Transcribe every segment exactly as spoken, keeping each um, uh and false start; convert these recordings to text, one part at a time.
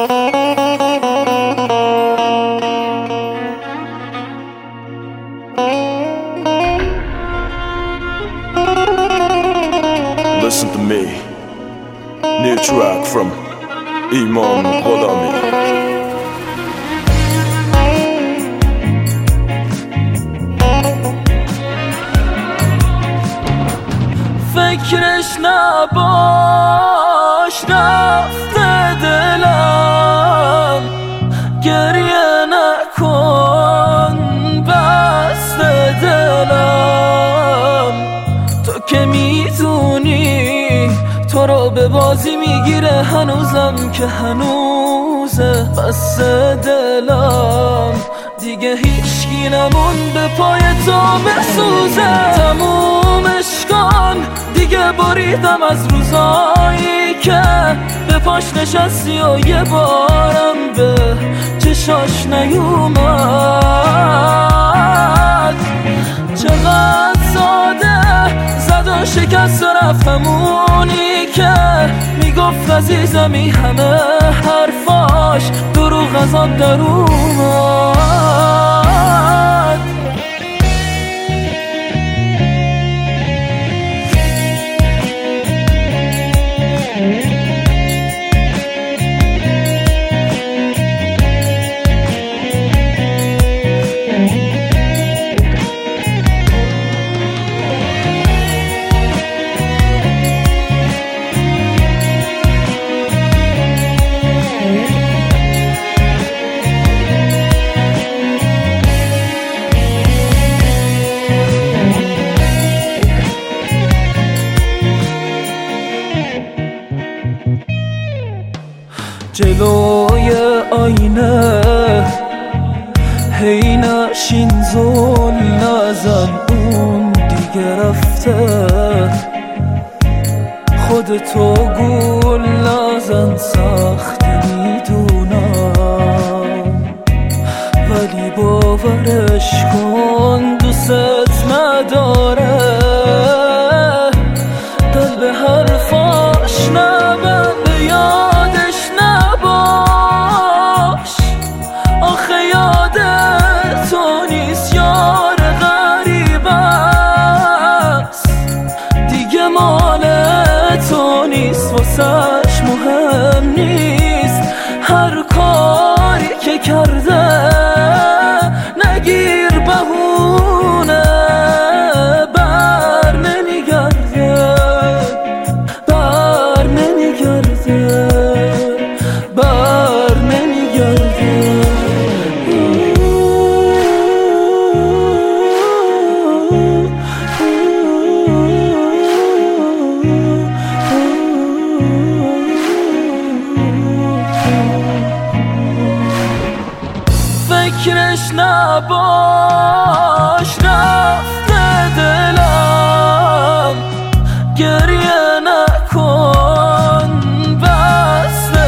Listen to me. New track from Imam Gholami. فکرش نباش رفته دلم، گریه نکن بسته دلم. تو که میدونی تو رو به بازی میگیره، هنوزم که هنوزه بسته دلم. دیگه هیچکی نمونده پای تو بسوزه. تمومش کن دیگه، بریدم از روزایی که به پاش نشستی و یه بارم به چشاش نیومد. چقدر ساده زد و شکست و رفت، همونی که میگفت عزیزمی همه حرفاش دروغ از آب در اومد. جلوی آینه هی نشین زل نزن، اون دیگه رفته. خودتو گول نزن، سخت میدونم، ولی باورش کن دوست نداره. دل به حرفاش نبنده، یادش نباش. آخه یاد تو نیست، یار غریب است. دیگه مال تو نیست، واسش مهم نیست. هر کاری که کرده نگیر بهونه، بر نمیگرده، بر نمیگرده، بر نمیگرده. فکرش نباش رفته دلم، گریه نکن بسته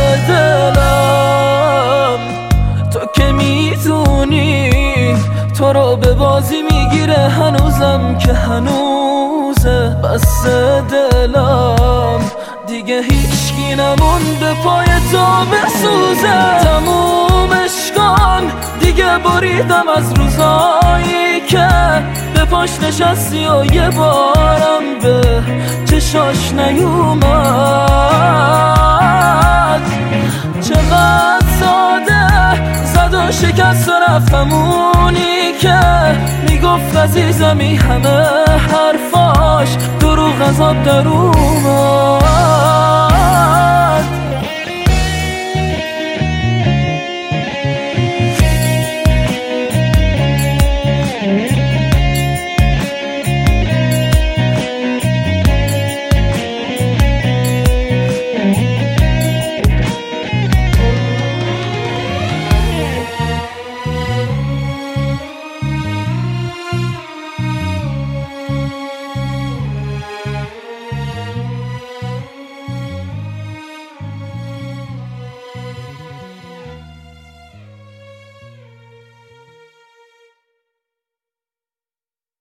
دلم. تو که میدونی تو رو به بازی میگیره، هنوزم که هنوزه بسته دلم. دیگه هیچکی نمونده پای تو بسوزه. تمومش کن دیگه، بریدم از روزایی که به پاش نشستی و یه بارم به چشاش نیومد. چقدر ساده زد و شکست و رفت، همونی که میگفت عزیزمی همه حرفاش دروغ از آب در اومد.